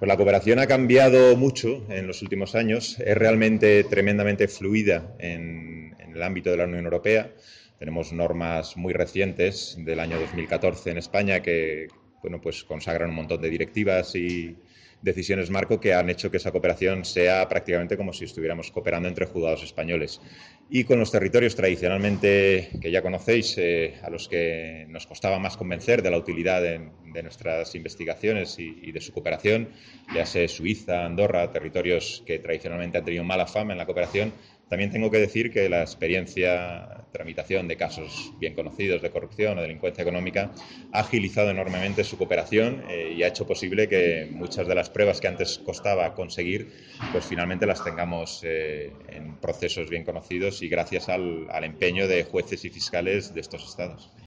Pues la cooperación ha cambiado mucho en los últimos años, es realmente tremendamente fluida en el ámbito de la Unión Europea. Tenemos normas muy recientes del año 2014 en España que pues consagran un montón de directivas y decisiones marco que han hecho que esa cooperación sea prácticamente como si estuviéramos cooperando entre juzgados españoles. Y con los territorios tradicionalmente que ya conocéis, a los que nos costaba más convencer de la utilidad de nuestras investigaciones y de su cooperación, ya sea Suiza, Andorra, territorios que tradicionalmente han tenido mala fama en la cooperación, también tengo que decir que la experiencia, tramitación de casos bien conocidos de corrupción o delincuencia económica ha agilizado enormemente su cooperación y ha hecho posible que muchas de las pruebas que antes costaba conseguir, pues finalmente las tengamos en procesos bien conocidos y gracias al empeño de jueces y fiscales de estos estados.